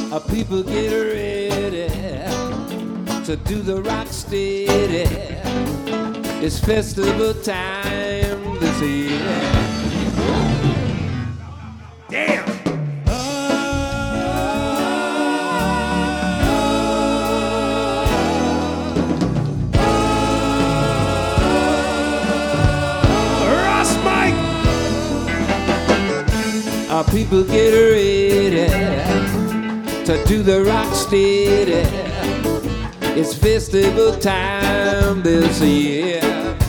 People get ready to do the rock steady. It's festival time this year. Damn! Ross Mike! People get ready to do the rock steady. It's festival time this year.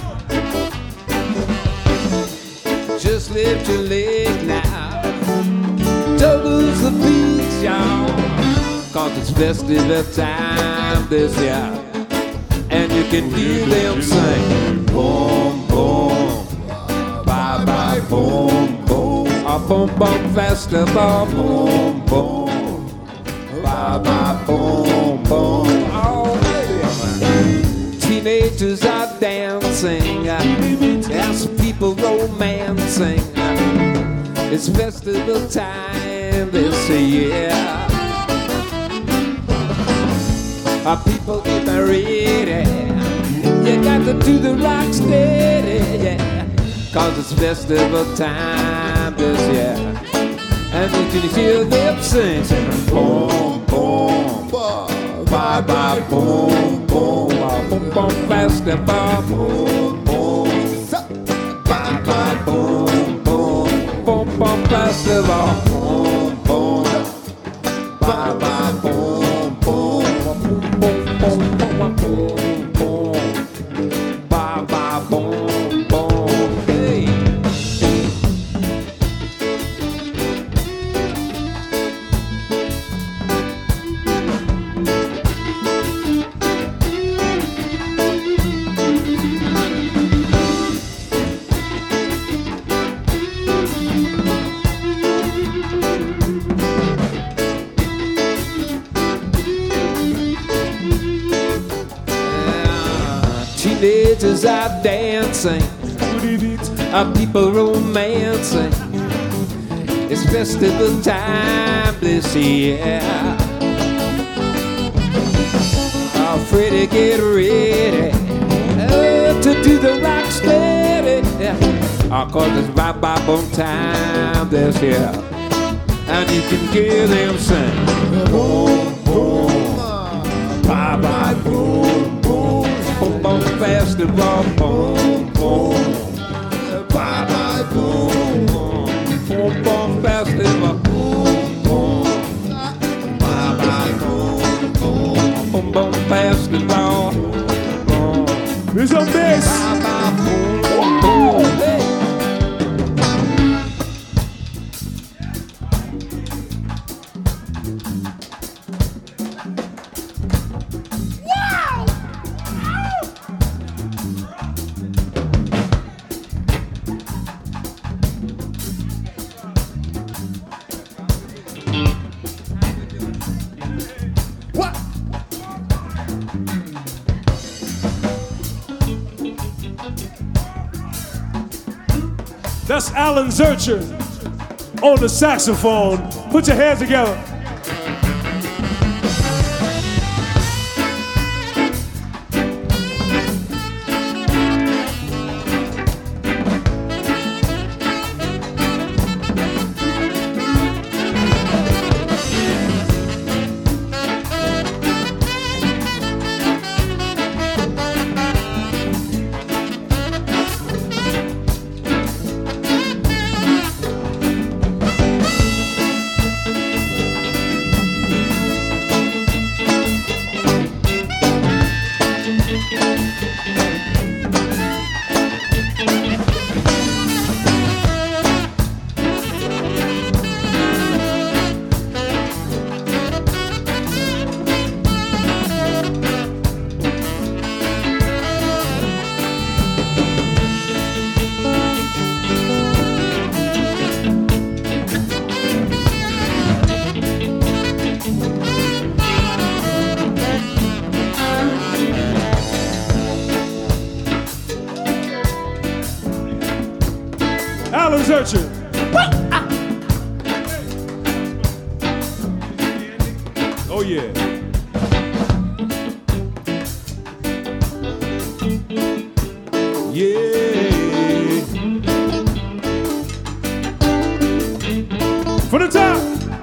Just lift your leg now, don't lose the beat, y'all, 'cause it's festival time this year. And you can hear them sing, boom, boom, bye, bye, boom, boom. A boom, boom festival, boom, boom. Bye bye, boom, boom. Oh, baby. Teenagers are dancing as people romancing. It's festival time this year. People get ready. You got to do the rock steady, yeah, 'cause it's festival time this year. And you can hear them sing, boom, boom, bye bye, boom, boom, boom, boom, festival, boom, boom, bye bye, boom, boom, boom, boom, festival, boom, boom, bye bye, boom, boom, boom, boom, boom, boom, boom, bye bye, boom, boom, hey. Teenagers are dancing, people romancing. It's festival time this year. Freddie, get ready to do the rock steady. 'Cause it's bye bye boom time this year. And you can hear them sing, boom, boom, bye bye, boom, boom. Boom, boom, festival, boom, boom, bye bye, boom, boom, boom, boom, festival, boom, boom, bye bye, boom, boom, boom, boom, festival, boom. There's a bass. Bye bye, boom, boom, boom, hey. That's Alan Zurcher on the saxophone. Put your hands together. Alan Zurcher. yeah. Yeah. For the top.